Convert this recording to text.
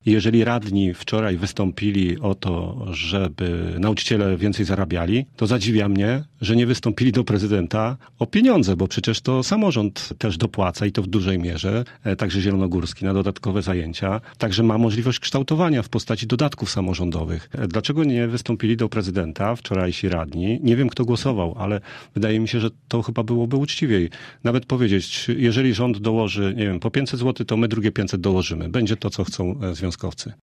Jeżeli radni wczoraj wystąpili o to, żeby nauczyciele więcej zarabiali, to zadziwia mnie, że nie wystąpili do prezydenta o pieniądze, bo przecież to samorząd też dopłaca i to w dużej mierze, także zielonogórski na dodatkowe zajęcia, także ma możliwość kształtowania w postaci dodatków samorządowych. Dlaczego nie wystąpili do prezydenta wczorajsi radni? Nie wiem, kto głosował, ale wydaje mi się, że to chyba byłoby uczciwiej. Nawet powiedzieć, jeżeli rząd dołoży, nie wiem, po 500 zł, to my drugie 500 dołożymy. Będzie to, co chcą związkowcy.